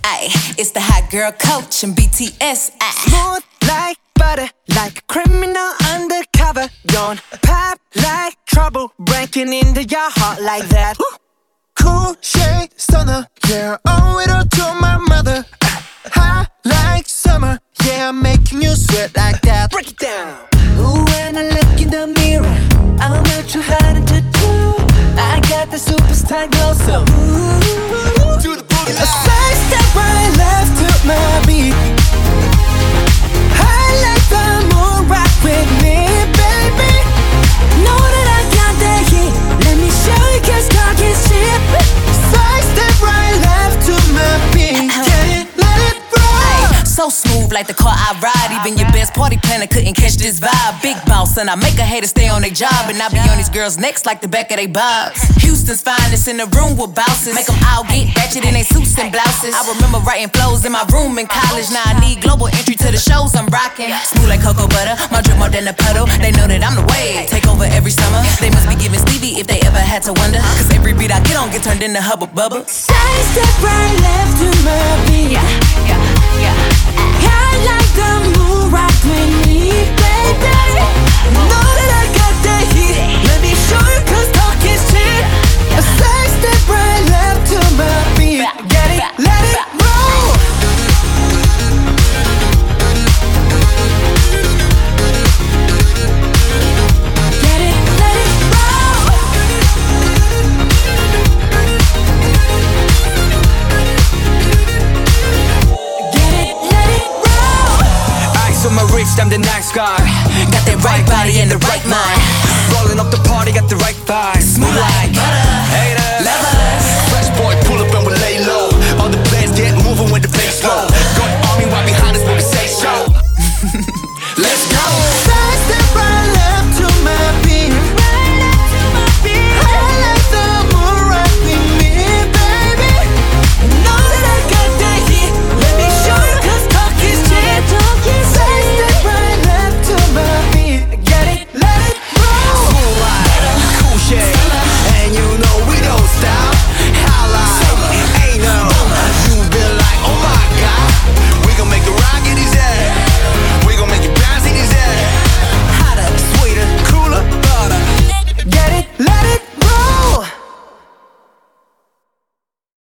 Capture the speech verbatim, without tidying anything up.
Ay, it's the hot girl coach and B T S. Ay. Smooth like butter, like a criminal undercover. Don't pop like trouble, breaking into your heart like that. Cool shade stunner, yeah, owe it all to my mother. Hot like summer, yeah, I'm making you sweat like that. Break it down. Ooh, when I look in the mirror, I'm not too hard to do. I got the superstar glow, so ooh, Do the booty a side step right left to my beat. I like the moon, rock with me, baby. Know that I got that heat. Let me show you, 'cause talk is cheap. Side step right left to my beat. Yeah, let it roll. So smooth like the car I ride. Even your best party planner couldn't catch this vibe. Big boss and I make a hater stay on their job. And I be on these girls' necks like the back of they bobs. Houston's finest in the room with bouncers. Make them all get ratchet in they suits and blouses. I remember writing flows in my room in college. Now I need global entry to the shows I'm rocking. Smooth like cocoa butter, my drip more than a puddle. They know that I'm the wave, take over every summer. They must be giving Stevie if they ever had to wonder. 'Cause every beat I get on get turned into hubba bubba. Side step right left to my beat. Yeah, yeah, yeah. I like the moon, rock with me, baby. Know that I got that heat. Let me show you, 'cause talk is cheap. A side step right left to my beat. Get it, let it roll. Get it, let it roll. Get it, let it roll. Ice on my wrist, I'm the nice guy. Got that right body and the right mind. Rolling up the party, got the right vibe. Smooth like butter.